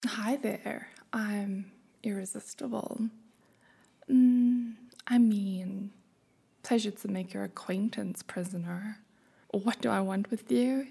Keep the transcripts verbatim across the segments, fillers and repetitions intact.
Hi there, I'm irresistible. Mm, I mean, pleasure to make your acquaintance, prisoner. What do I want with you?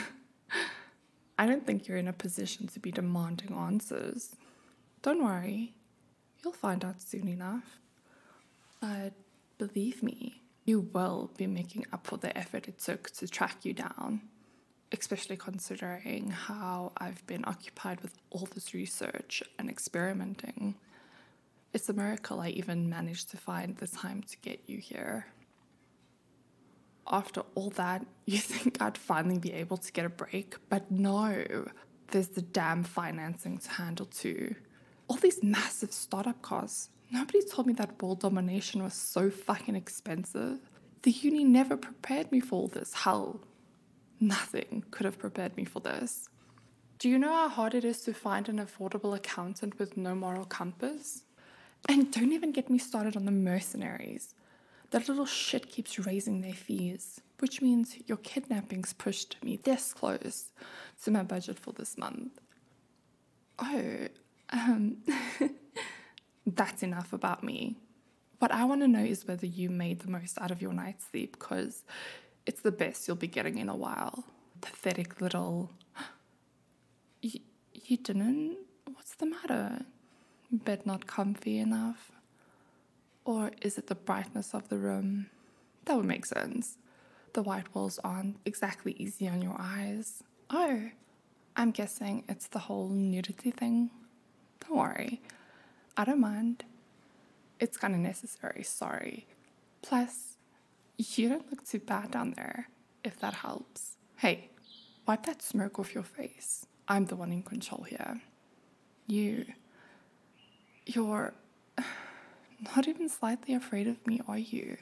I don't think you're in a position to be demanding answers. Don't worry, you'll find out soon enough. But believe me, you will be making up for the effort it took to track you down, especially considering how I've been occupied with all this research and experimenting. It's a miracle I even managed to find the time to get you here. After all that, you think I'd finally be able to get a break, but no, there's the damn financing to handle too. All these massive startup costs. Nobody told me that world domination was so fucking expensive. The uni never prepared me for all this. Hell, nothing could have prepared me for this. Do you know how hard it is to find an affordable accountant with no moral compass? And don't even get me started on the mercenaries. That little shit keeps raising their fees, which means your kidnappings pushed me this close to my budget for this month. Oh, um, that's enough about me. What I want to know is whether you made the most out of your night's sleep, because it's the best you'll be getting in a while. Pathetic little. You, you didn't? What's the matter? Bed not comfy enough? Or is it the brightness of the room? That would make sense. The white walls aren't exactly easy on your eyes. Oh, I'm guessing it's the whole nudity thing. Don't worry, I don't mind. It's kind of necessary, sorry. Plus, you don't look too bad down there, if that helps. Hey, wipe that smirk off your face. I'm the one in control here. You. You're not even slightly afraid of me, are you?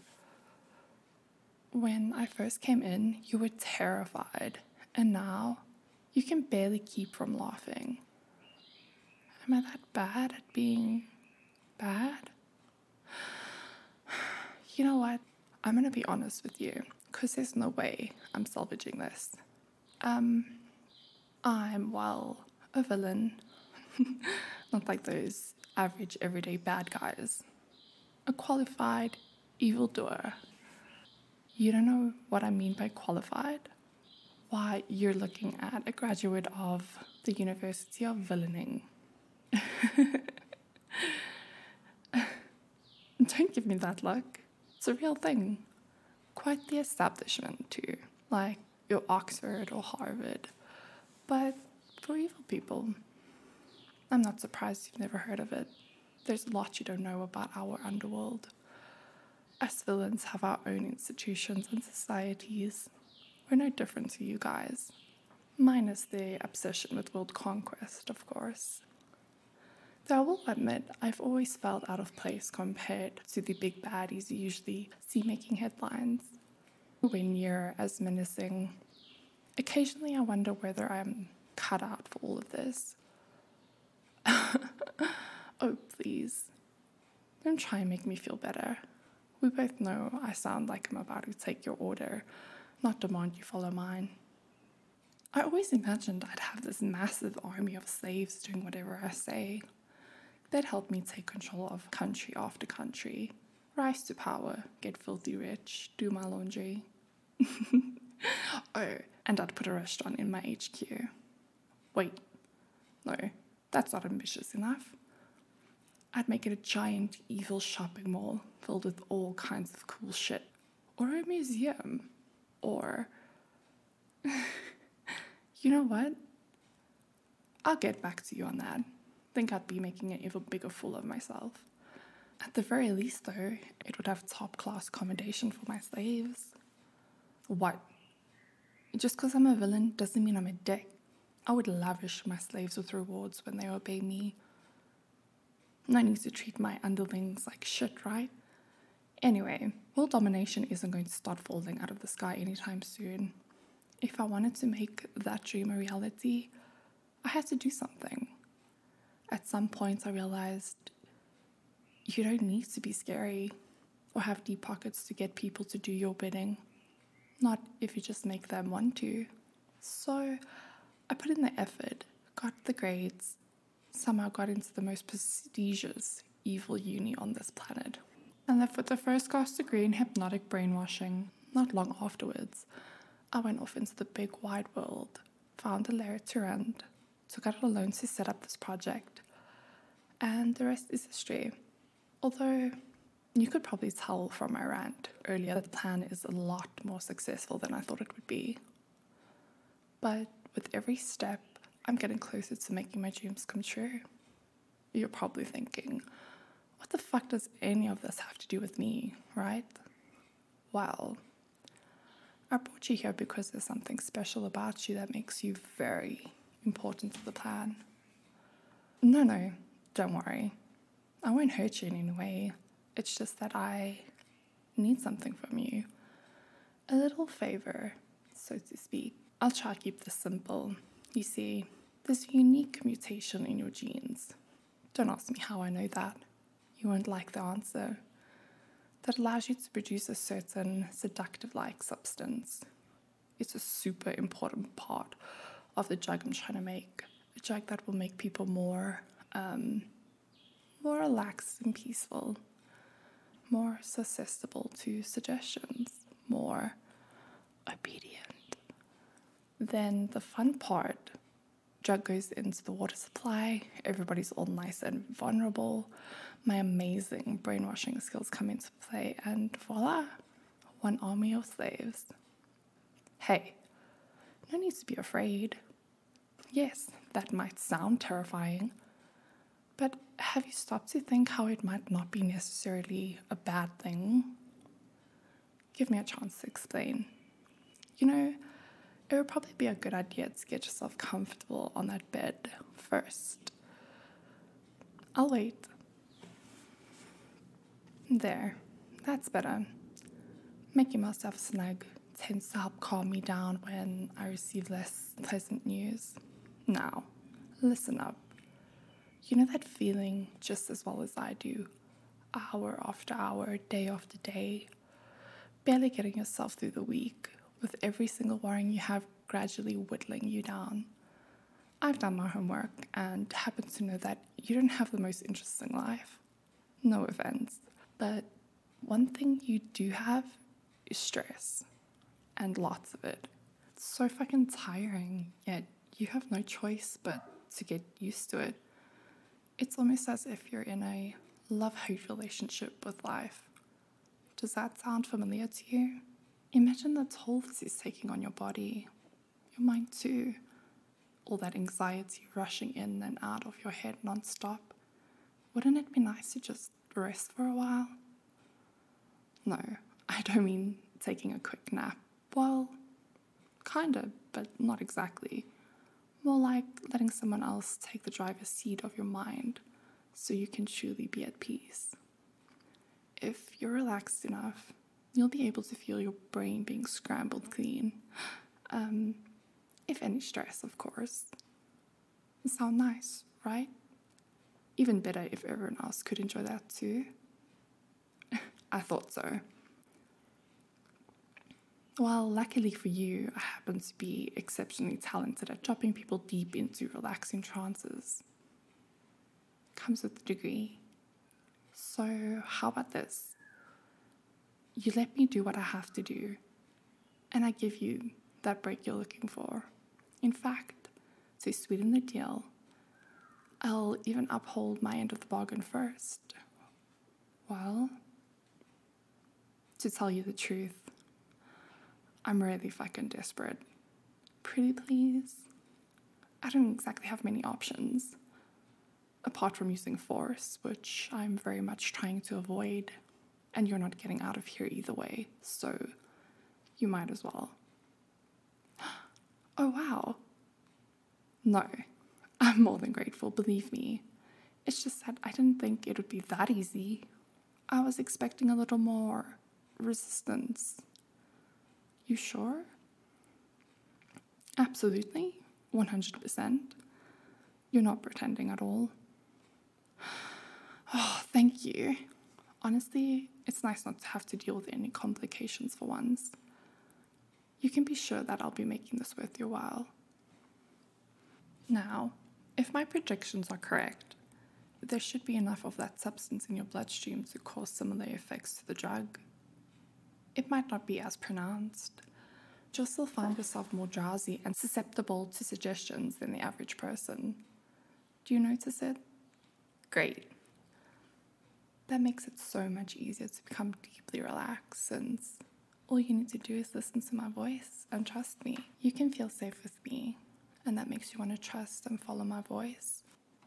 When I first came in, you were terrified, and now you can barely keep from laughing. Am I that bad at being bad? You know what? I'm gonna be honest with you, because there's no way I'm salvaging this. Um, I'm, well, a villain. Not like those average, everyday bad guys. A qualified evildoer. You don't know what I mean by qualified? Why, you're looking at a graduate of the University of Villaining. Don't give me that look. It's a real thing. Quite the establishment, too. Like your Oxford or Harvard. But for evil people. I'm not surprised you've never heard of it. There's a lot you don't know about our underworld. Us villains have our own institutions and societies. We're no different to you guys. Minus the obsession with world conquest, of course. Though I will admit, I've always felt out of place compared to the big baddies you usually see making headlines. When you're as menacing, occasionally I wonder whether I'm cut out for all of this. Oh, please. Don't try and make me feel better. We both know I sound like I'm about to take your order, not demand you follow mine. I always imagined I'd have this massive army of slaves doing whatever I say. They'd help me take control of country after country, rise to power, get filthy rich, do my laundry. Oh, and I'd put a restaurant in my H Q. Wait, no, that's not ambitious enough. I'd make it a giant evil shopping mall filled with all kinds of cool shit. Or a museum. Or... You know what? I'll get back to you on that. Think I'd be making an even bigger fool of myself. At the very least, though, it would have top-class accommodation for my slaves. What? Just because I'm a villain doesn't mean I'm a dick. I would lavish my slaves with rewards when they obey me. I need to treat my underlings like shit, right? Anyway, world domination isn't going to start falling out of the sky anytime soon. If I wanted to make that dream a reality, I had to do something. At some point, I realized you don't need to be scary or have deep pockets to get people to do your bidding. Not if you just make them want to. So I put in the effort, got the grades, somehow got into the most prestigious evil uni on this planet, and left with a first class degree in hypnotic brainwashing. Not long afterwards, I went off into the big wide world, found a lair to rent, took out a loan to set up this project, and the rest is history. Although you could probably tell from my rant earlier that the plan is a lot more successful than I thought it would be. But with every step, I'm getting closer to making my dreams come true. You're probably thinking, what the fuck does any of this have to do with me, right? Well, I brought you here because there's something special about you that makes you very important to the plan. No, no, don't worry. I won't hurt you in any way. It's just that I need something from you. A little favor, so to speak. I'll try to keep this simple. You see, there's a unique mutation in your genes. Don't ask me how I know that. You won't like the answer. That allows you to produce a certain seductive-like substance. It's a super important part of the drug I'm trying to make. A drug that will make people more, um, more relaxed and peaceful, more susceptible to suggestions, more obedient. Then the fun part, drug goes into the water supply, everybody's all nice and vulnerable, my amazing brainwashing skills come into play, and voila, one army of slaves. Hey, no need to be afraid. Yes, that might sound terrifying, but have you stopped to think how it might not be necessarily a bad thing? Give me a chance to explain. You know, it would probably be a good idea to get yourself comfortable on that bed first. I'll wait. There, that's better. Making myself snug tends to help calm me down when I receive less pleasant news. Now, listen up. You know that feeling just as well as I do, hour after hour, day after day, barely getting yourself through the week, with every single worry you have gradually whittling you down. I've done my homework and happen to know that you don't have the most interesting life. No offense, but one thing you do have is stress, and lots of it. It's so fucking tiring, yet you have no choice but to get used to it. It's almost as if you're in a love-hate relationship with life. Does that sound familiar to you? Imagine the toll this is taking on your body, your mind too. All that anxiety rushing in and out of your head non-stop. Wouldn't it be nice to just rest for a while? No, I don't mean taking a quick nap. Well, kinda, but not exactly. More like letting someone else take the driver's seat of your mind so you can truly be at peace. If you're relaxed enough, you'll be able to feel your brain being scrambled clean. Um, if any stress, of course. Sound nice, right? Even better if everyone else could enjoy that too. I thought so. Well, luckily for you, I happen to be exceptionally talented at dropping people deep into relaxing trances. Comes with the degree. So how about this? You let me do what I have to do, and I give you that break you're looking for. In fact, to sweeten the deal, I'll even uphold my end of the bargain first. Well, to tell you the truth, I'm really fucking desperate. Pretty please? I don't exactly have many options, apart from using force, which I'm very much trying to avoid, and you're not getting out of here either way, so you might as well. Oh wow. No, I'm more than grateful, believe me. It's just that I didn't think it would be that easy. I was expecting a little more resistance. You sure? Absolutely, one hundred percent. You're not pretending at all. Oh, thank you. Honestly, it's nice not to have to deal with any complications for once. You can be sure that I'll be making this worth your while. Now, If my predictions are correct, there should be enough of that substance in your bloodstream to cause similar effects to the drug. It might not be as pronounced. You'll still find yourself more drowsy and susceptible to suggestions than the average person. Do you notice it? Great. That makes it so much easier to become deeply relaxed, since all you need to do is listen to my voice and trust me. You can feel safe with me, and that makes you want to trust and follow my voice.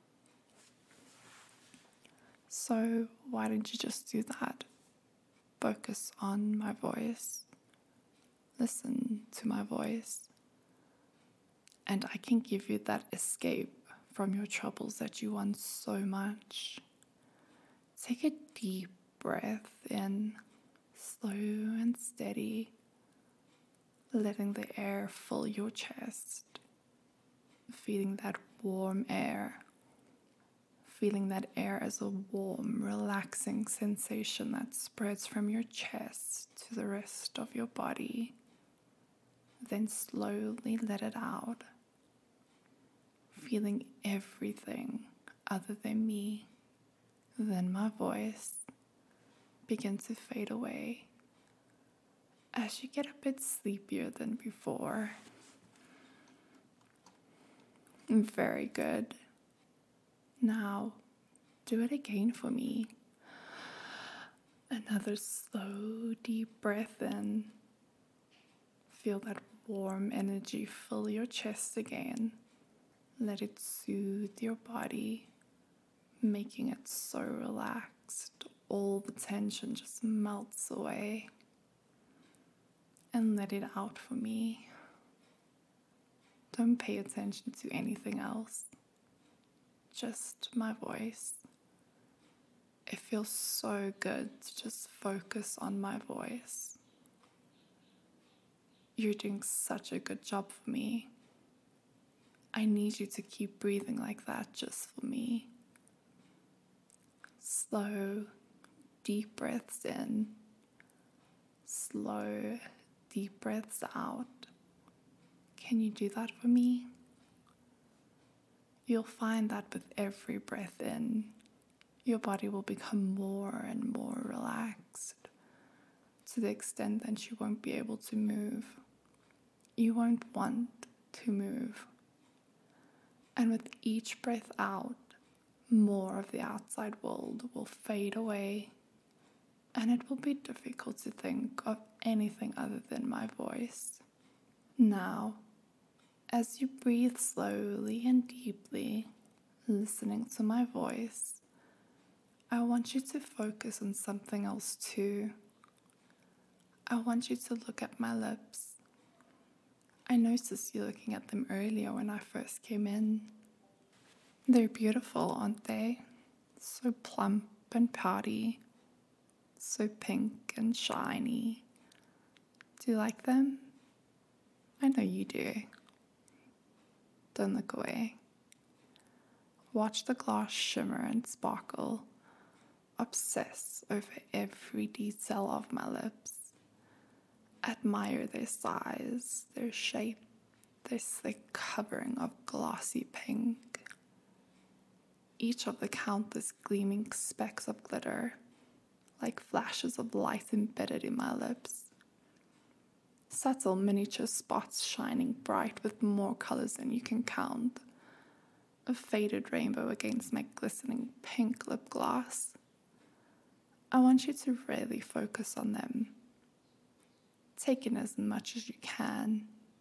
So why don't you just do that? Focus on my voice. Listen to my voice. And I can give you that escape from your troubles that you want so much. Take a deep breath in, slow and steady, letting the air fill your chest, feeling that warm air, feeling that air as a warm, relaxing sensation that spreads from your chest to the rest of your body. Then slowly let it out, feeling everything other than me. Then my voice begin to fade away as you get a bit sleepier than before. Very good. Now, do it again for me. Another slow, deep breath in. Feel that warm energy fill your chest again. Let it soothe your body, making it so relaxed. All the tension just melts away. And let it out for me. Don't pay attention to anything else. Just my voice. It feels so good to just focus on my voice. You're doing such a good job for me. I need you to keep breathing like that just for me. Slow, deep breaths in. Slow, deep breaths out. Can you do that for me? You'll find that with every breath in, your body will become more and more relaxed to the extent that you won't be able to move. You won't want to move. And with each breath out, more of the outside world will fade away, and it will be difficult to think of anything other than my voice. Now, as you breathe slowly and deeply, listening to my voice, I want you to focus on something else too. I want you to look at my lips. I noticed you looking at them earlier when I first came in. They're beautiful, aren't they? So plump and pouty, so pink and shiny. Do you like them? I know you do. Don't look away. Watch the glass shimmer and sparkle. Obsess over every detail of my lips. Admire their size, their shape, their slick covering of glossy pink. Each of the countless gleaming specks of glitter, like flashes of light embedded in my lips. Subtle miniature spots shining bright with more colors than you can count. A faded rainbow against my glistening pink lip gloss. I want you to really focus on them. Take in as much as you can.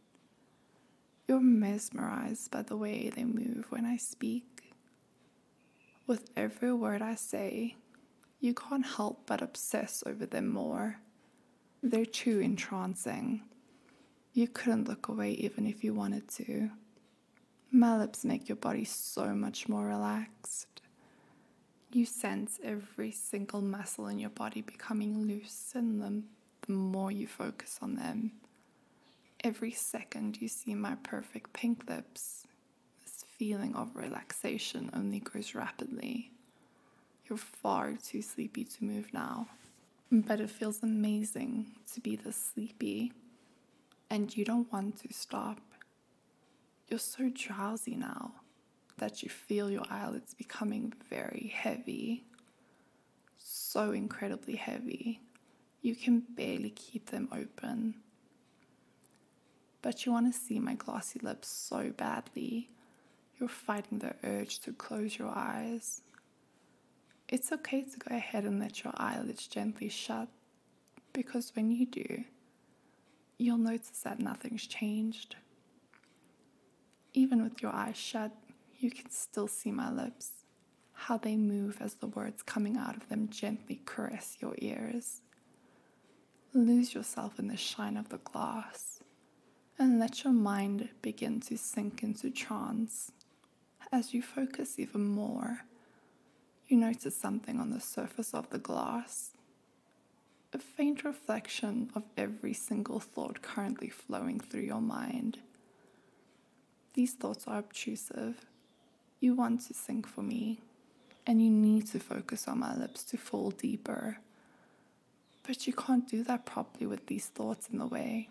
You're mesmerized by the way they move when I speak. With every word I say, you can't help but obsess over them more. They're too entrancing. You couldn't look away even if you wanted to. My lips make your body so much more relaxed. You sense every single muscle in your body becoming loose and limp the more you focus on them. Every second you see my perfect pink lips, this feeling of relaxation only grows rapidly. You're far too sleepy to move now. But it feels amazing to be this sleepy, and you don't want to stop. You're so drowsy now. that you feel your eyelids becoming very heavy, so incredibly heavy. You can barely keep them open. But you want to see my glossy lips so badly. You're fighting the urge to close your eyes. It's okay to go ahead and let your eyelids gently shut, because when you do, you'll notice that nothing's changed. Even with your eyes shut, you can still see my lips, how they move as the words coming out of them gently caress your ears. Lose yourself in the shine of the glass and let your mind begin to sink into trance. As you focus even more, you notice something on the surface of the glass, a faint reflection of every single thought currently flowing through your mind. These thoughts are obtrusive. You want to sink for me, and you need to focus on my lips to fall deeper. But you can't do that properly with these thoughts in the way.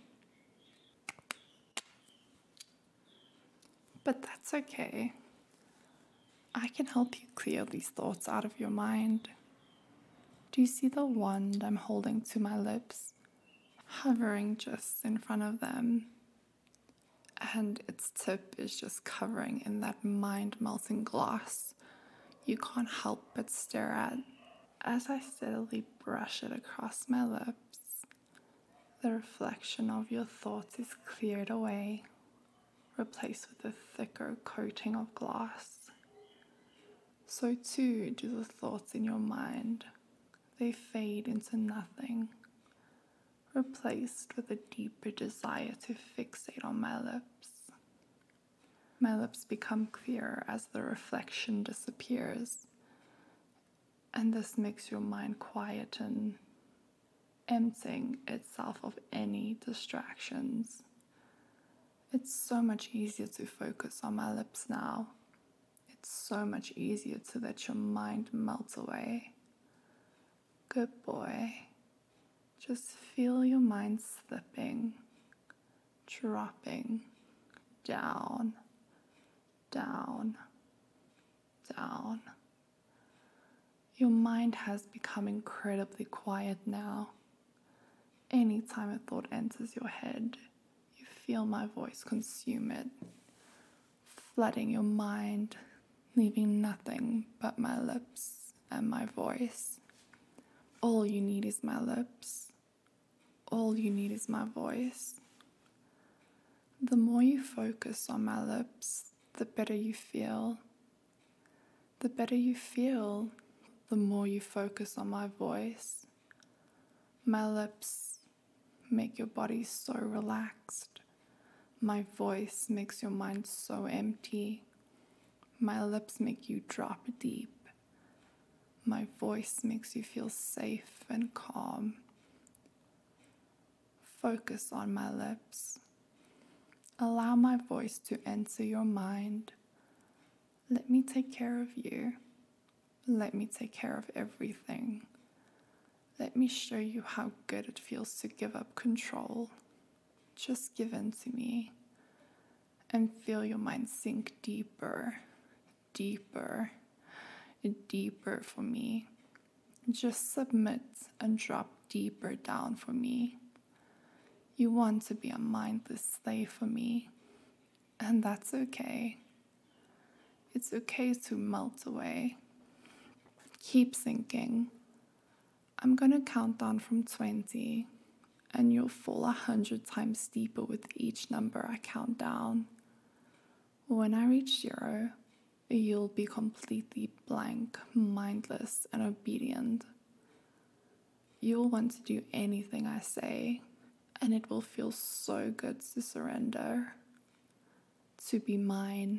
But that's okay. I can help you clear these thoughts out of your mind. Do you see the wand I'm holding to my lips, hovering just in front of them? And its tip is just covering in that mind-melting glass you can't help but stare at. As I steadily brush it across my lips, the reflection of your thoughts is cleared away, replaced with a thicker coating of glass. So too do the thoughts in your mind. They fade into nothing, replaced with a deeper desire to fixate on my lips. My lips become clearer as the reflection disappears, and this makes your mind quieten, emptying itself of any distractions. It's so much easier to focus on my lips now. It's so much easier to let your mind melt away. Good boy. Just feel your mind slipping, dropping down, down, down. Your mind has become incredibly quiet now. Anytime a thought enters your head, you feel my voice consume it, flooding your mind, leaving nothing but my lips and my voice. All you need is my lips. All you need is my voice. The more you focus on my lips, the better you feel. The better you feel, the more you focus on my voice. My lips make your body so relaxed. My voice makes your mind so empty. My lips make you drop deep. My voice makes you feel safe and calm. Focus on my lips. Allow my voice to enter your mind. Let me take care of you. Let me take care of everything. Let me show you how good it feels to give up control. Just give in to me and feel your mind sink deeper, deeper, deeper for me. Just submit and drop deeper down for me. You want to be a mindless slave for me, and that's okay. It's okay to melt away. Keep sinking. I'm gonna count down from twenty, and you'll fall a hundred times deeper with each number I count down. When I reach zero, you'll be completely blank, mindless, and obedient. You'll want to do anything I say, and it will feel so good to surrender, to be mine.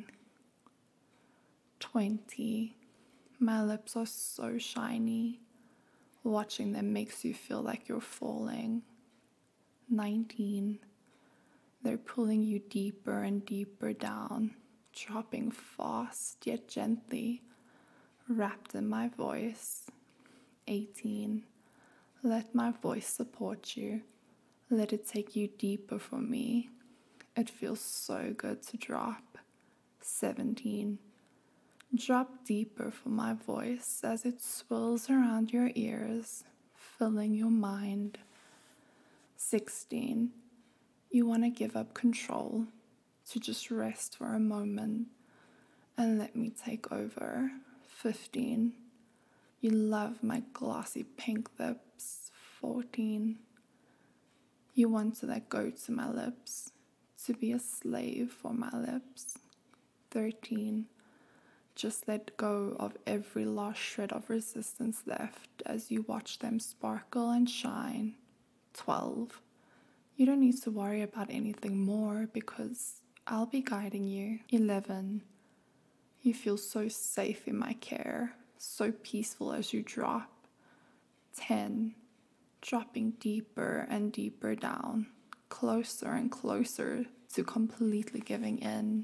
twenty. My lips are so shiny. Watching them makes you feel like you're falling. nineteen. They're pulling you deeper and deeper down, dropping fast yet gently, wrapped in my voice. eighteen. Let my voice support you. Let it take you deeper for me. It feels so good to drop. seventeen. Drop deeper for my voice as it swirls around your ears, filling your mind. sixteen. You want to give up control, to just rest for a moment and let me take over. fifteen. You love my glossy pink lips. fourteen. You want to let go to my lips, to be a slave for my lips. thirteen. Just let go of every last shred of resistance left as you watch them sparkle and shine. twelve. You don't need to worry about anything more because I'll be guiding you. eleven. You feel so safe in my care, so peaceful as you drop. ten. Dropping deeper and deeper down, closer and closer to completely giving in.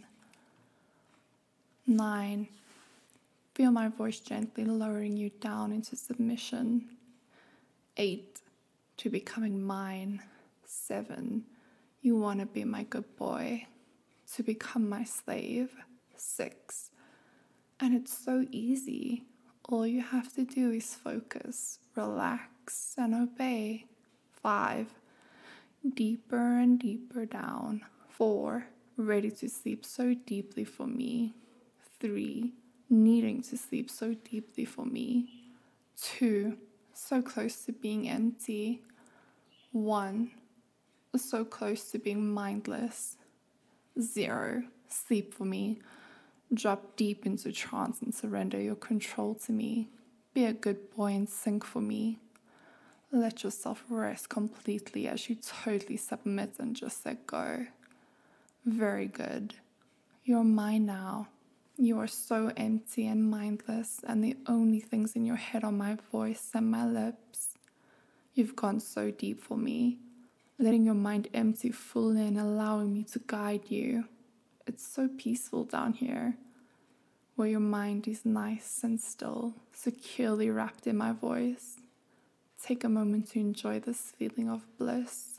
nine. Feel my voice gently lowering you down into submission. eight. To becoming mine. seven. You want to be my good boy. To become my slave. six. And it's so easy. All you have to do is focus, relax, and obey. five. Deeper and deeper down. four. Ready to sleep so deeply for me. three. Needing to sleep so deeply for me. two. So close to being empty. one. So close to being mindless. zero. Sleep for me. Drop deep into trance and surrender your control to me. Be a good boy and sing for me. Let yourself rest completely as you totally submit and just let go. Very good. You're mine now. You are so empty and mindless, and the only things in your head are my voice and my lips. You've gone so deep for me, letting your mind empty fully and allowing me to guide you. It's so peaceful down here, where your mind is nice and still, securely wrapped in my voice. Take a moment to enjoy this feeling of bliss.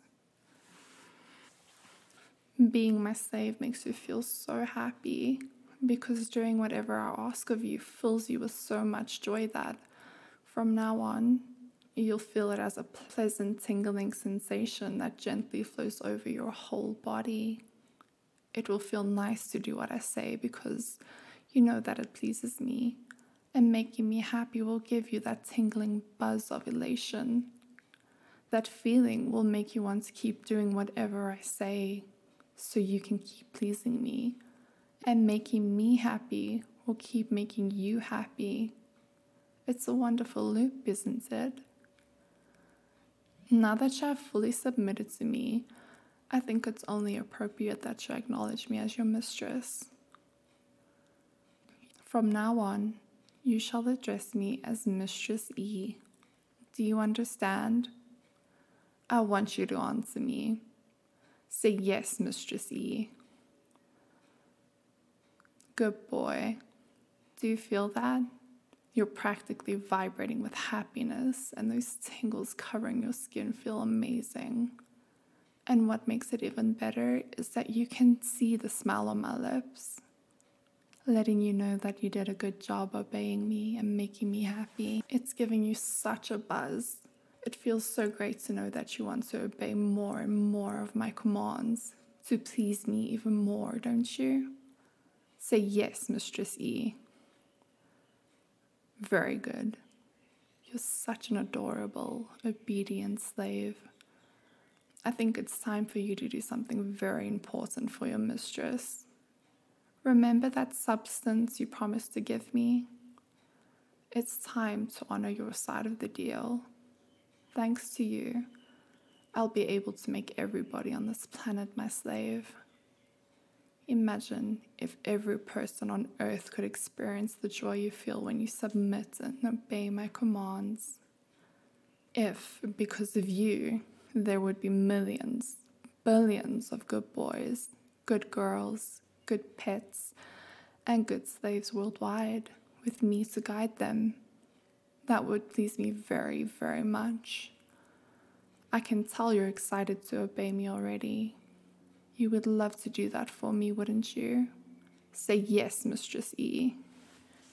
Being my slave makes you feel so happy, because doing whatever I ask of you fills you with so much joy that from now on, you'll feel it as a pleasant tingling sensation that gently flows over your whole body. It will feel nice to do what I say because you know that it pleases me, and making me happy will give you that tingling buzz of elation. That feeling will make you want to keep doing whatever I say so you can keep pleasing me, and making me happy will keep making you happy. It's a wonderful loop, isn't it? Now that you have fully submitted to me, I think it's only appropriate that you acknowledge me as your mistress. From now on, you shall address me as Mistress E. Do you understand? I want you to answer me. Say yes, Mistress E. Good boy. Do you feel that? You're practically vibrating with happiness, and those tingles covering your skin feel amazing. And what makes it even better is that you can see the smile on my lips, letting you know that you did a good job obeying me and making me happy. It's giving you such a buzz. It feels so great to know that you want to obey more and more of my commands, to please me even more, don't you? Say yes, Mistress E. Very good. You're such an adorable, obedient slave. I think it's time for you to do something very important for your mistress. Remember that substance you promised to give me? It's time to honor your side of the deal. Thanks to you, I'll be able to make everybody on this planet my slave. Imagine if every person on earth could experience the joy you feel when you submit and obey my commands. If, because of you, there would be millions, billions of good boys, good girls, good pets, and good slaves worldwide, with me to guide them. That would please me very, very much. I can tell you're excited to obey me already. You would love to do that for me, wouldn't you? Say yes, Mistress E.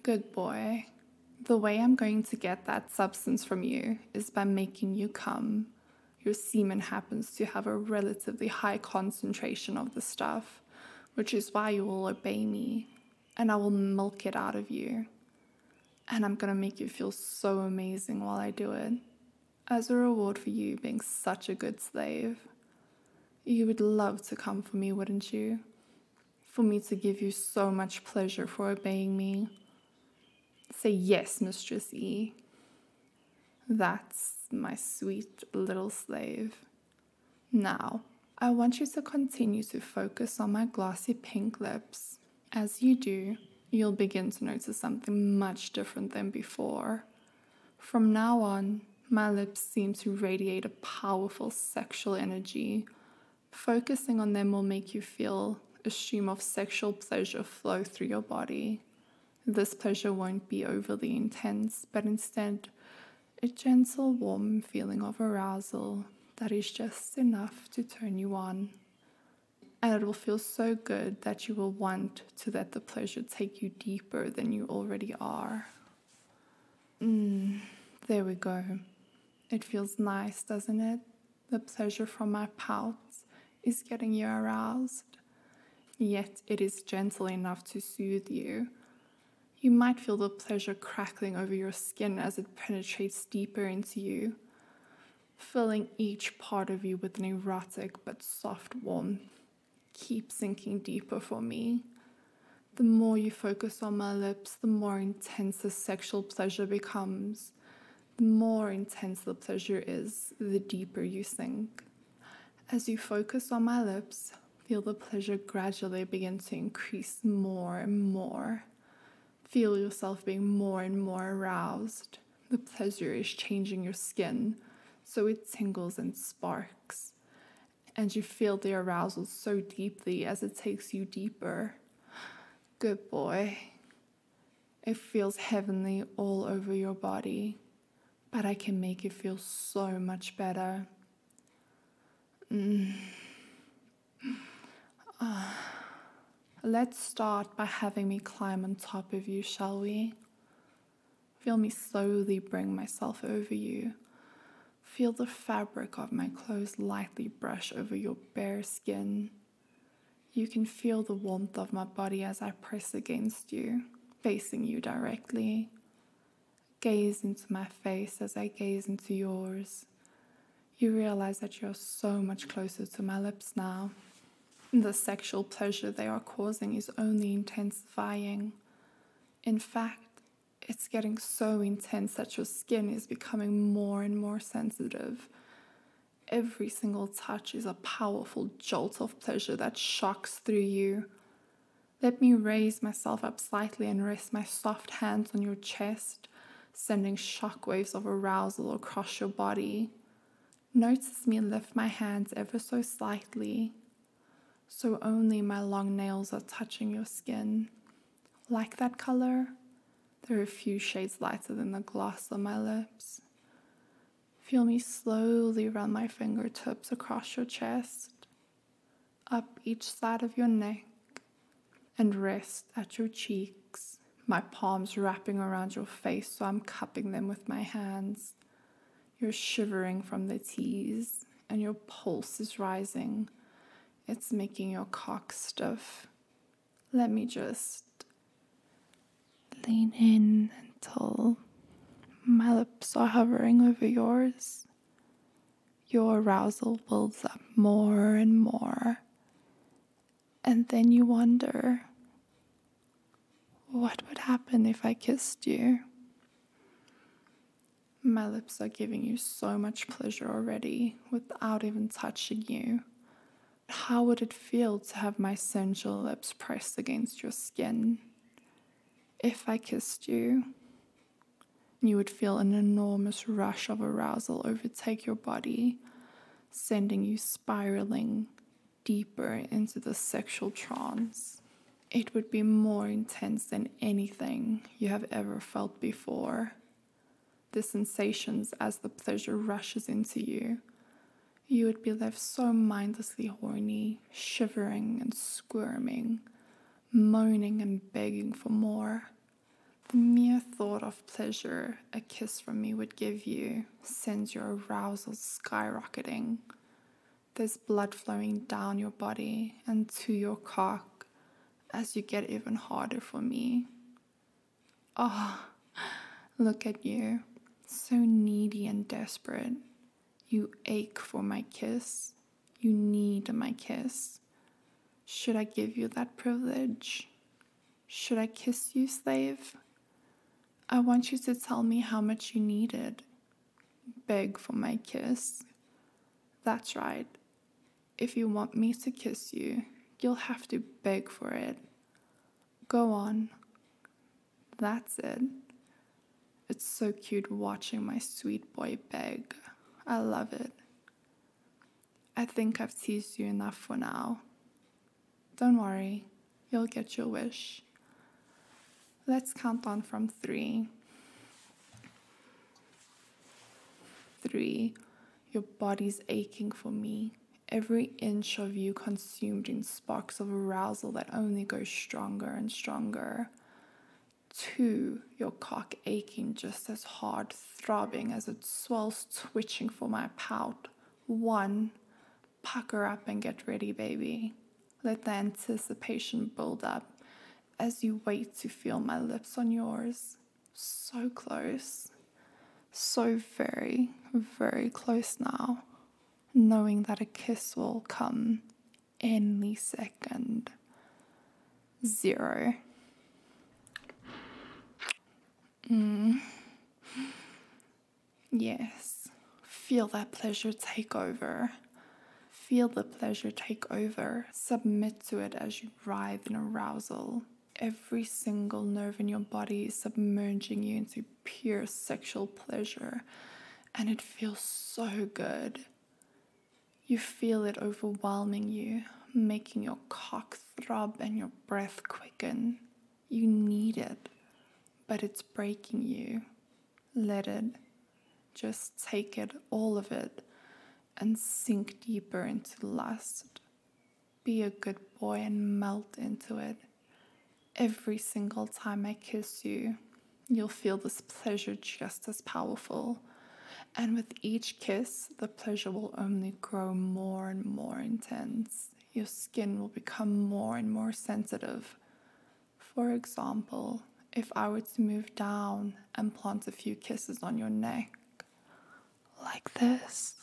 Good boy. The way I'm going to get that substance from you is by making you come. Your semen happens to have a relatively high concentration of the stuff, which is why you will obey me, and I will milk it out of you. And I'm going to make you feel so amazing while I do it, as a reward for you being such a good slave. You would love to come for me, wouldn't you? For me to give you so much pleasure for obeying me. Say yes, Mistress E. That's my sweet little slave. Now, I want you to continue to focus on my glossy pink lips. As you do, you'll begin to notice something much different than before. From now on, my lips seem to radiate a powerful sexual energy. Focusing on them will make you feel a stream of sexual pleasure flow through your body. This pleasure won't be overly intense, but instead a gentle, warm feeling of arousal that is just enough to turn you on. And it will feel so good that you will want to let the pleasure take you deeper than you already are. Mm, there we go. It feels nice, doesn't it? The pleasure from my pout is getting you aroused. Yet it is gentle enough to soothe you. You might feel the pleasure crackling over your skin as it penetrates deeper into you, filling each part of you with an erotic but soft warmth. Keep sinking deeper for me. The more you focus on my lips, the more intense the sexual pleasure becomes. The more intense the pleasure is, the deeper you sink. As you focus on my lips, feel the pleasure gradually begin to increase more and more. Feel yourself being more and more aroused. The pleasure is changing your skin, so it tingles and sparks. And you feel the arousal so deeply as it takes you deeper. Good boy. It feels heavenly all over your body, but I can make it feel so much better. Mm. Uh. Let's start by having me climb on top of you, shall we? Feel me slowly bring myself over you. Feel the fabric of my clothes lightly brush over your bare skin. You can feel the warmth of my body as I press against you, facing you directly. Gaze into my face as I gaze into yours. You realize that you're so much closer to my lips now. The sexual pleasure they are causing is only intensifying. In fact, it's getting so intense that your skin is becoming more and more sensitive. Every single touch is a powerful jolt of pleasure that shocks through you. Let me raise myself up slightly and rest my soft hands on your chest, sending shockwaves of arousal across your body. Notice me lift my hands ever so slightly, so only my long nails are touching your skin. Like that color? They're a few shades lighter than the gloss on my lips. Feel me slowly run my fingertips across your chest, up each side of your neck, and rest at your cheeks, my palms wrapping around your face so I'm cupping them with my hands. You're shivering from the tease, and your pulse is rising. It's making your cock stiff. Let me just lean in until my lips are hovering over yours. Your arousal builds up more and more. And then you wonder, what would happen if I kissed you? My lips are giving you so much pleasure already without even touching you. How would it feel to have my sensual lips pressed against your skin? If I kissed you, you would feel an enormous rush of arousal overtake your body, sending you spiraling deeper into the sexual trance. It would be more intense than anything you have ever felt before. The sensations as the pleasure rushes into you, you would be left so mindlessly horny, shivering and squirming, moaning and begging for more. The mere thought of pleasure a kiss from me would give you sends your arousal skyrocketing. There's blood flowing down your body and to your cock as you get even harder for me. Oh, look at you, so needy and desperate. You ache for my kiss. You need my kiss. Should I give you that privilege? Should I kiss you, slave? I want you to tell me how much you need it. Beg for my kiss. That's right. If you want me to kiss you, you'll have to beg for it. Go on. That's it. It's so cute watching my sweet boy beg. I love it. I think I've teased you enough for now. Don't worry, you'll get your wish. Let's count on from three. Three, your body's aching for me. Every inch of you consumed in sparks of arousal that only go stronger and stronger. Two, your cock aching just as hard, throbbing as it swells, twitching for my pout. One, pucker up and get ready, baby. Let the anticipation build up as you wait to feel my lips on yours. So close. So very, very close now. Knowing that a kiss will come any second. Zero. Mm. Yes. Feel that pleasure take over. Feel the pleasure take over. Submit to it as you writhe in arousal. Every single nerve in your body is submerging you into pure sexual pleasure, and it feels so good. You feel it overwhelming you, making your cock throb and your breath quicken. You need it, but it's breaking you. Let it. Just take it, all of it, and sink deeper into lust. Be a good boy and melt into it. Every single time I kiss you, you'll feel this pleasure just as powerful. And with each kiss, the pleasure will only grow more and more intense. Your skin will become more and more sensitive. For example, if I were to move down and plant a few kisses on your neck, like this,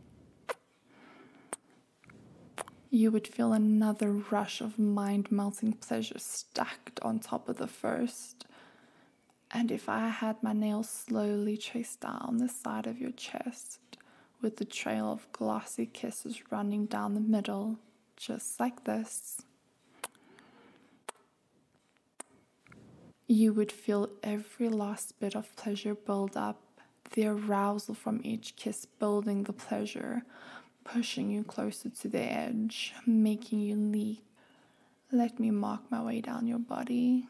you would feel another rush of mind-melting pleasure stacked on top of the first. And if I had my nails slowly traced down the side of your chest, with the trail of glossy kisses running down the middle, just like this, you would feel every last bit of pleasure build up, the arousal from each kiss building the pleasure, pushing you closer to the edge, making you leap. Let me mark my way down your body,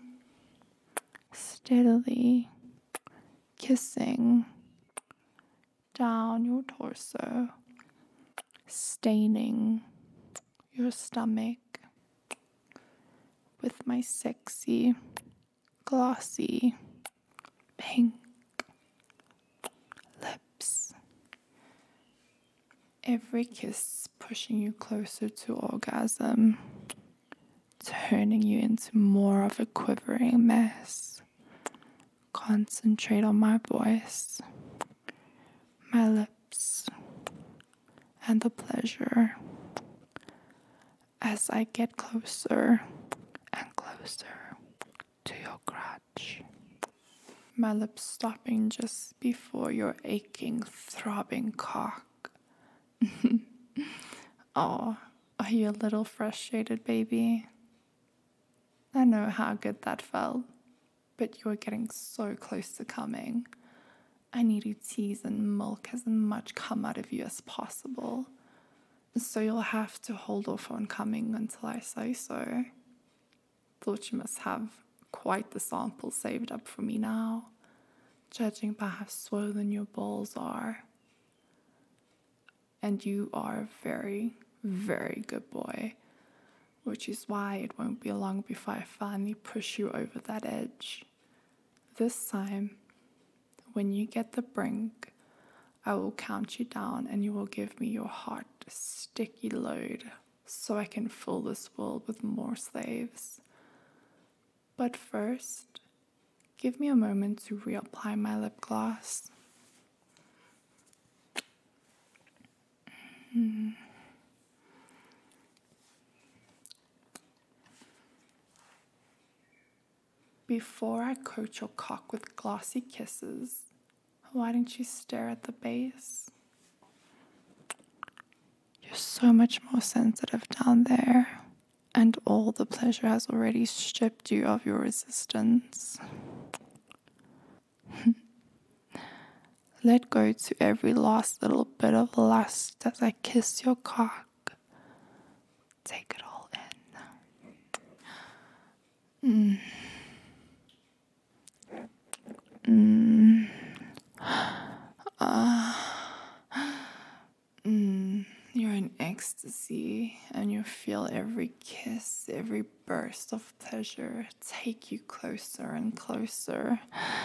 steadily kissing down your torso, staining your stomach with my sexy, glossy, pink lips. Every kiss pushing you closer to orgasm, turning you into more of a quivering mess. Concentrate on my voice, my lips, and the pleasure as I get closer and closer to your crotch. My lips stopping just before your aching, throbbing cock. Oh, are you a little frustrated, baby? I know how good that felt, but you are getting so close to coming. I need to tease and milk as much cum out of you as possible. So you'll have to hold off on coming until I say so. Thought you must have quite the sample saved up for me now, judging by how swollen your balls are. And you are a very, very good boy, which is why it won't be long before I finally push you over that edge. This time, when you get the brink, I will count you down and you will give me your hot, sticky load so I can fill this world with more slaves. But first, give me a moment to reapply my lip gloss. Mm. Before I coat your cock with glossy kisses, why don't you stare at the base? You're so much more sensitive down there, and all the pleasure has already stripped you of your resistance. Let go to every last little bit of lust as I kiss your cock. Take it all in. Mm. Mm. Uh. Mm. You're in ecstasy and you feel every kiss, every burst of pleasure take you closer and closer.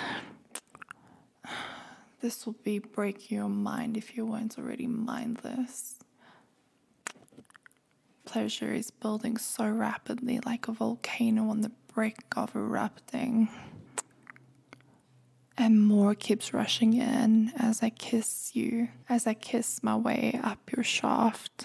This will be breaking your mind if you weren't already mindless. Pleasure is building so rapidly like a volcano on the brink of erupting. And more keeps rushing in as I kiss you, as I kiss my way up your shaft.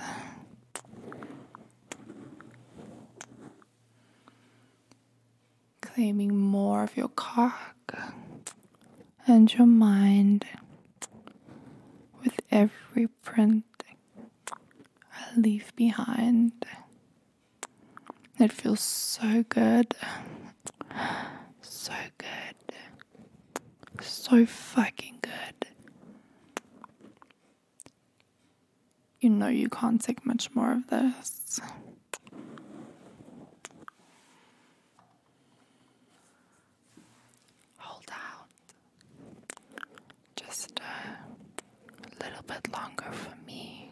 Claiming more of your cock and your mind with every print I leave behind. It feels so good, so good, so fucking good. You know you can't take much more of this. Hold out. Just a little bit longer for me.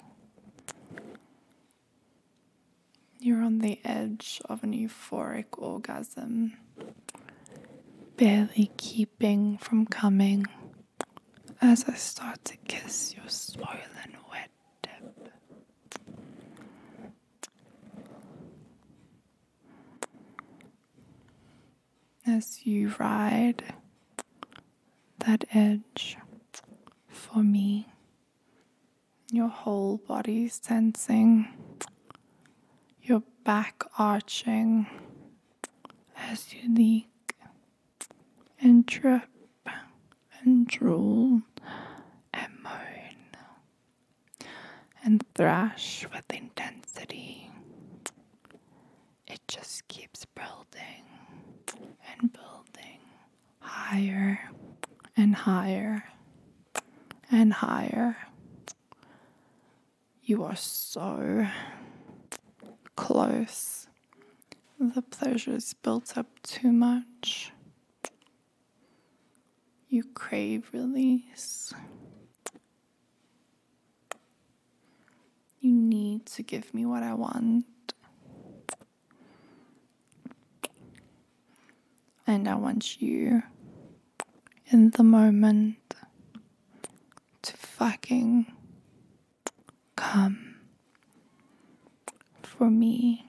You're on the edge of an euphoric orgasm, barely keeping from coming as I start to kiss your swollen wet tip. As you ride that edge for me, your whole body sensing, your back arching as you leak and drip and drool and moan and thrash with intensity. It just keeps building and building higher and higher and higher. You are so close. The pleasure's built up too much. You crave release. You need to give me what I want. And I want you in the moment to fucking come for me.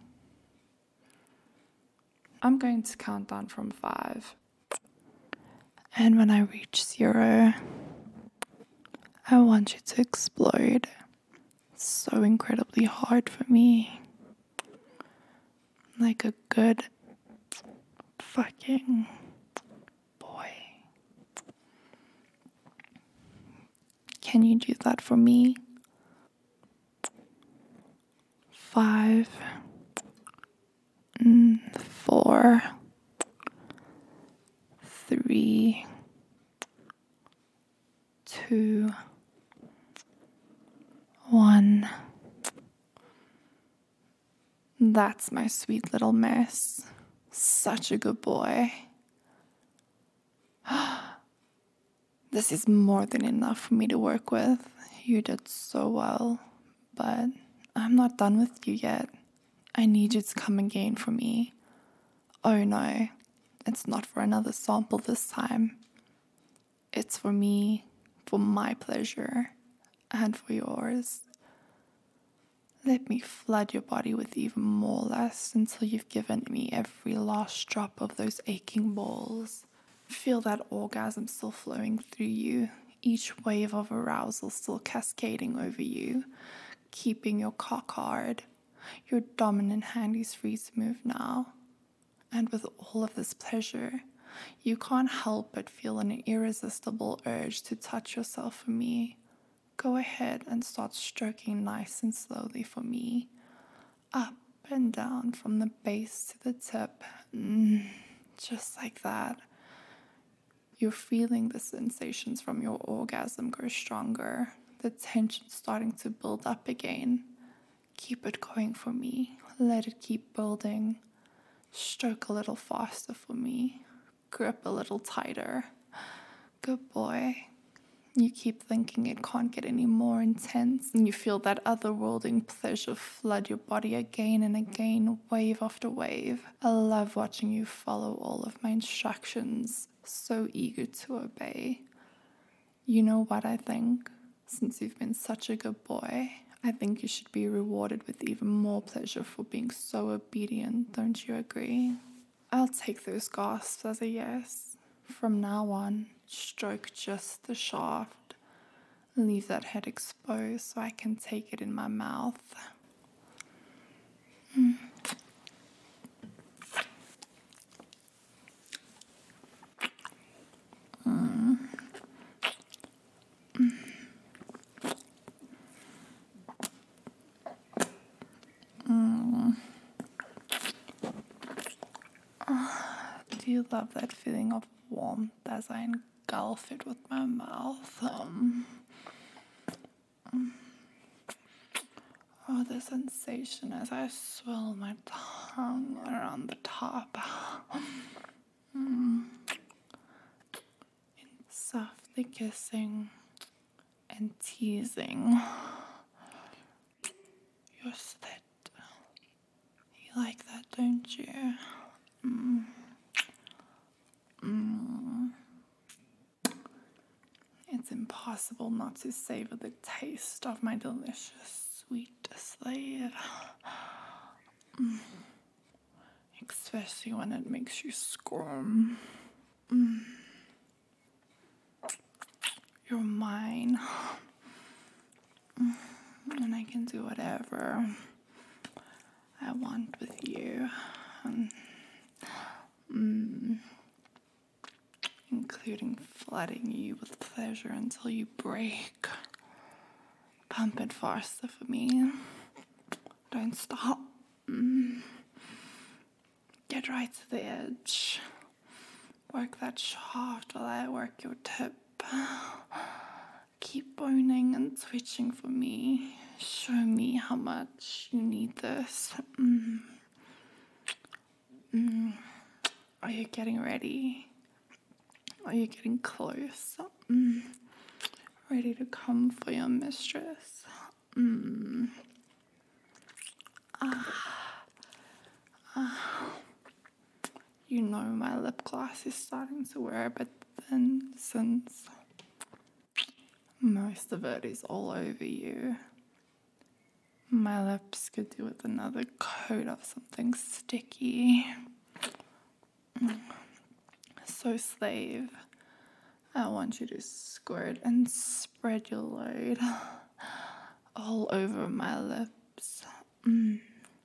I'm going to count down from five. And when I reach zero, I want you to explode so incredibly hard for me. Like a good fucking boy. Can you do that for me? Five, mm, four, three, two, one. That's my sweet little mess. Such a good boy. This is more than enough for me to work with. You did so well, but I'm not done with you yet. I need you to come again for me. Oh no, It's not for another sample this time. It's for me, for my pleasure, and for yours. Let me flood your body with even more lust until you've given me every last drop of those aching balls. Feel that orgasm still flowing through you, each wave of arousal still cascading over you, keeping your cock hard. Your dominant hand is free to move now. And with all of this pleasure, you can't help but feel an irresistible urge to touch yourself for me. Go ahead and start stroking nice and slowly for me. Up and down from the base to the tip. Mm, just like that. You're feeling the sensations from your orgasm grow stronger. The tension starting to build up again. Keep it going for me. Let it keep building. Stroke a little faster for me. Grip a little tighter. Good boy. You keep thinking it can't get any more intense, and you feel that otherworlding pleasure flood your body again and again, wave after wave. I love watching you follow all of my instructions, so eager to obey. You know what I think? Since you've been such a good boy, I think you should be rewarded with even more pleasure for being so obedient, don't you agree? I'll take those gasps as a yes. From now on, stroke just the shaft. Leave that head exposed so I can take it in my mouth. Mm. Mm. Mm. Mm. Do you love that feeling of warmth as I engulf it with my mouth? Um, oh, the sensation as I swirl my tongue around the top. Mm. Softly kissing and teasing your slit. You like that, don't you? Mm. Mm. It's impossible not to savor the taste of my delicious, sweet slave. Mm. Especially when it makes you squirm. Mm. You're mine. Mm. And I can do whatever I want with you. Um, mm. Including flooding you with pleasure until you break. Pump it faster for me. Don't stop. Mm. Get right to the edge. Work that shaft while I work your tip. Keep boning and twitching for me. Show me how much you need this. Mm. Mm. Are you getting ready? Are you getting close? Mm. Ready to come for your mistress? Mm. Ah. Ah. You know my lip gloss is starting to wear a bit thin since most of it is all over you. My lips could do with another coat of something sticky. Mm. So, slave, I want you to squirt and spread your load all over my lips. Mm.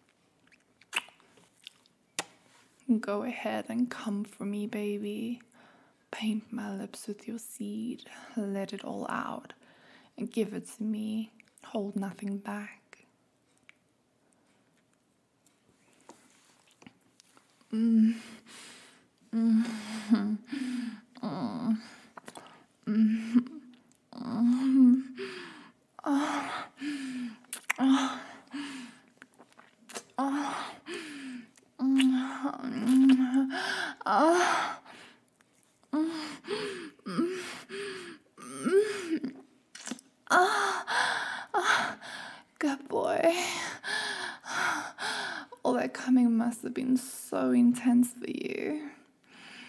Go ahead and come for me, baby. Paint my lips with your seed. Let it all out and give it to me. Hold nothing back. Mm. Mm. Mm. Mm. Mm. Oh. Oh. Oh. Oh. Good boy. All that coming must have been so intense for you.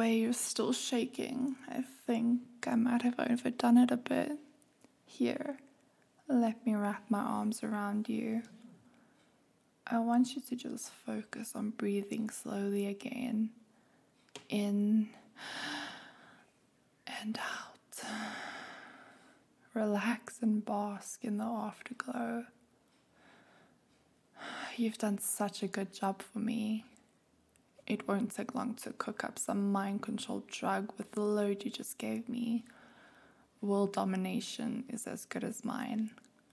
way you're still shaking. I think I might have overdone it a bit. Here, let me wrap my arms around you. I want you to just focus on breathing slowly again. In and out. Relax and bask in the afterglow. You've done such a good job for me. It won't take long to cook up some mind-controlled drug with the load you just gave me. World domination is as good as mine.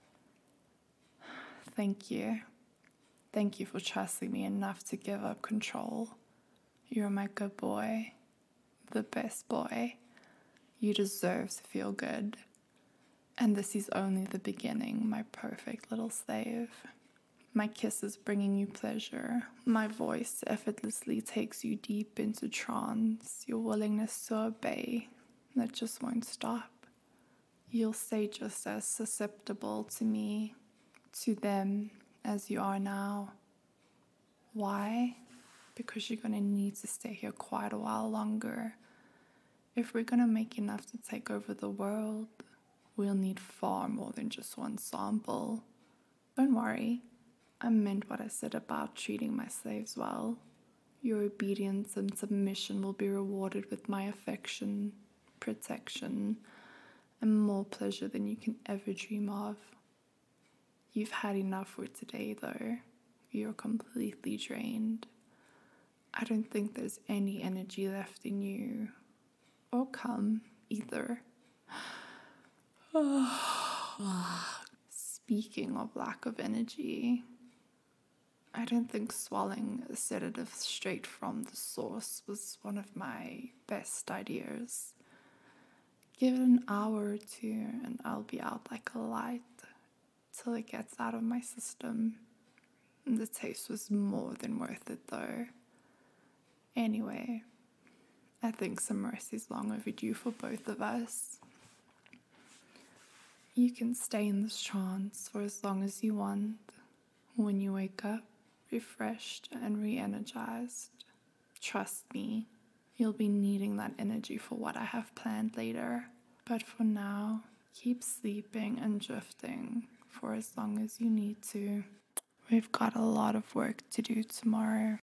Thank you. Thank you for trusting me enough to give up control. You're my good boy. The best boy. You deserve to feel good. And this is only the beginning, my perfect little slave. My kisses bringing you pleasure. My voice effortlessly takes you deep into trance. Your willingness to obey that just won't stop. You'll stay just as susceptible to me, to them, as you are now. Why? Because you're going to need to stay here quite a while longer. If we're going to make enough to take over the world, we'll need far more than just one sample. Don't worry. I meant what I said about treating my slaves well. Your obedience and submission will be rewarded with my affection, protection, and more pleasure than you can ever dream of. You've had enough for today, though. You're completely drained. I don't think there's any energy left in you. Or come, either. Speaking of lack of energy, I don't think swallowing a sedative straight from the source was one of my best ideas. Give it an hour or two and I'll be out like a light till it gets out of my system. The taste was more than worth it though. Anyway, I think some rest is long overdue for both of us. You can stay in this trance for as long as you want. When you wake up, refreshed and re-energized, trust me, you'll be needing that energy for what I have planned later. But for now, keep sleeping and drifting for as long as you need to. We've got a lot of work to do tomorrow.